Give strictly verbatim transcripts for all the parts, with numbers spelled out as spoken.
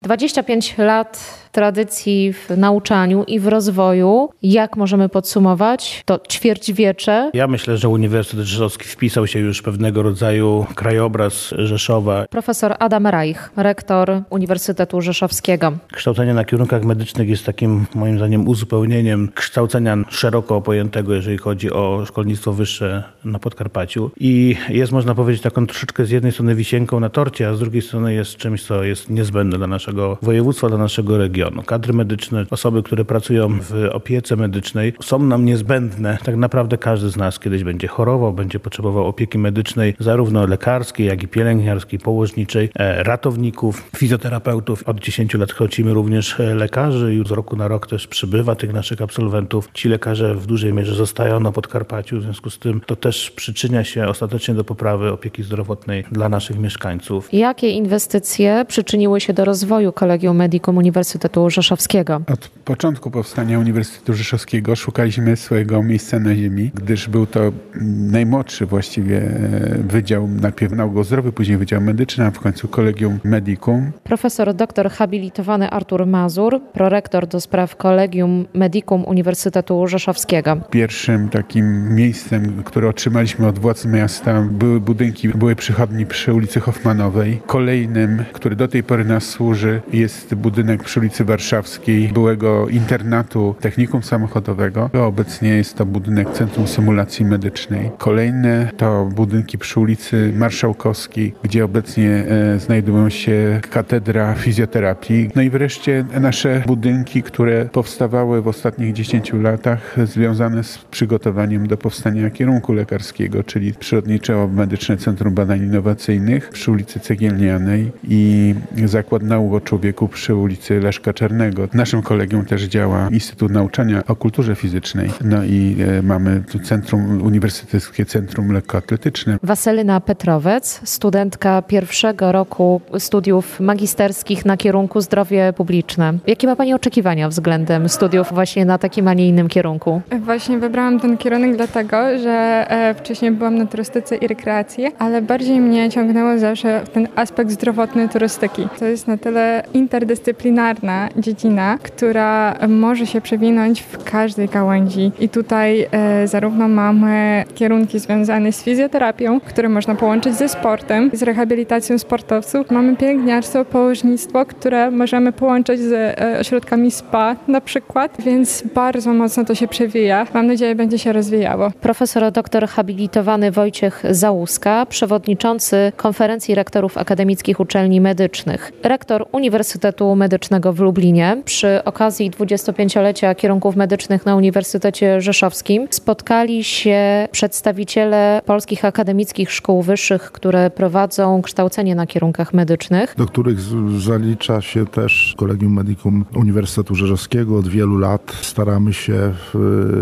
dwadzieścia pięć lat tradycji w nauczaniu i w rozwoju. Jak możemy podsumować to ćwierćwiecze? Ja myślę, że Uniwersytet Rzeszowski wpisał się już w pewnego rodzaju krajobraz Rzeszowa. Profesor Adam Reich, rektor Uniwersytetu Rzeszowskiego. Kształcenie na kierunkach medycznych jest takim, moim zdaniem, uzupełnieniem kształcenia szeroko pojętego, jeżeli chodzi o szkolnictwo wyższe na Podkarpaciu. I jest, można powiedzieć, taką troszeczkę z jednej strony wisienką na torcie, a z drugiej strony jest czymś, co jest niezbędne dla naszego województwa, dla naszego regionu. Kadry medyczne, osoby, które pracują w opiece medycznej, są nam niezbędne. Tak naprawdę każdy z nas kiedyś będzie chorował, będzie potrzebował opieki medycznej, zarówno lekarskiej, jak i pielęgniarskiej, położniczej, ratowników, fizjoterapeutów. Od dziesięciu lat kształcimy również lekarzy i z roku na rok też przybywa tych naszych absolwentów. Ci lekarze w dużej mierze zostają na Podkarpaciu, w związku z tym to też przyczynia się ostatecznie do poprawy opieki zdrowotnej dla naszych mieszkańców. Jakie inwestycje przyczyniły się do rozwoju Collegium Medicum Uniwersytetu Rzeszowskiego? Od początku powstania Uniwersytetu Rzeszowskiego szukaliśmy swojego miejsca na ziemi, gdyż był to najmłodszy właściwie wydział, najpierw nauk zdrowy, później Wydział Medyczny, a w końcu Collegium Medicum. Profesor doktor habilitowany Artur Mazur, prorektor do spraw Collegium Medicum Uniwersytetu Rzeszowskiego. Pierwszym takim miejscem, które otrzymaliśmy od władz miasta, były budynki, były przychodni przy ulicy Hoffmanowej. Kolejnym, który do tej pory nas służy, jest budynek przy ulicy Warszawskiej, byłego internatu technikum samochodowego. Obecnie jest to budynek Centrum Symulacji Medycznej. Kolejne to budynki przy ulicy Marszałkowskiej, gdzie obecnie e, znajdują się katedra fizjoterapii. No i wreszcie nasze budynki, które powstawały w ostatnich dziesięciu latach, związane z przygotowaniem do powstania kierunku lekarskiego, czyli Przyrodniczo-Medyczne Centrum Badań Innowacyjnych przy ulicy Cegielnianej i Zakład Nauk o Człowieku przy ulicy Leszka Czarnego. W naszym kolegium też działa Instytut Nauczania o Kulturze Fizycznej. No i e, mamy tu centrum, Uniwersyteckie Centrum Lekkoatletyczne. Wasylyna Petrowec, studentka pierwszego roku studiów magisterskich na kierunku zdrowie publiczne. Jakie ma Pani oczekiwania względem studiów właśnie na takim, a nie innym kierunku? Właśnie wybrałam ten kierunek dlatego, że e, wcześniej byłam na turystyce i rekreacji, ale bardziej mnie ciągnęło zawsze ten aspekt zdrowotny turystyki. To jest na tyle interdyscyplinarna dziedzina, która może się przewinąć w każdej gałęzi. I tutaj e, zarówno mamy kierunki związane z fizjoterapią, które można połączyć ze sportem, z rehabilitacją sportowców. Mamy pielęgniarstwo, położnictwo, które możemy połączyć z e, ośrodkami spa na przykład, więc bardzo mocno to się przewija. Mam nadzieję, będzie się rozwijało. Profesor doktor habilitowany Wojciech Załuska, przewodniczący Konferencji Rektorów Akademickich Uczelni Medycznych, rektor Uniwersytetu Medycznego w Lublinie. Przy okazji dwudziestopięciolecia kierunków medycznych na Uniwersytecie Rzeszowskim spotkali się przedstawiciele polskich akademickich szkół wyższych, które prowadzą kształcenie na kierunkach medycznych. Do których z- zalicza się też Collegium Medicum Uniwersytetu Rzeszowskiego. Od wielu lat staramy się w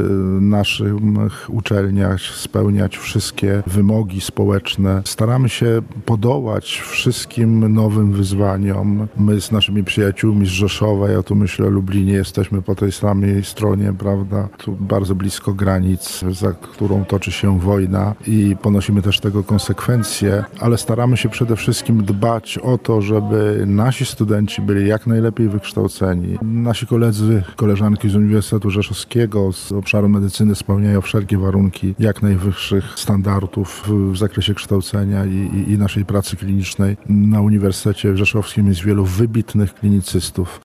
naszych uczelniach spełniać wszystkie wymogi społeczne. Staramy się podołać wszystkim nowym wyzwaniom. My z naszymi przyjaciółmi z Rzeszowa, ja tu myślę o Lublinie, jesteśmy po tej samej stronie, prawda, tu bardzo blisko granic, za którą toczy się wojna i ponosimy też tego konsekwencje, ale staramy się przede wszystkim dbać o to, żeby nasi studenci byli jak najlepiej wykształceni. Nasi koledzy, koleżanki z Uniwersytetu Rzeszowskiego z obszaru medycyny spełniają wszelkie warunki jak najwyższych standardów w zakresie kształcenia i, i, i naszej pracy klinicznej. Na Uniwersytecie Rzeszowskim jest wielu wybitnych klinicystów.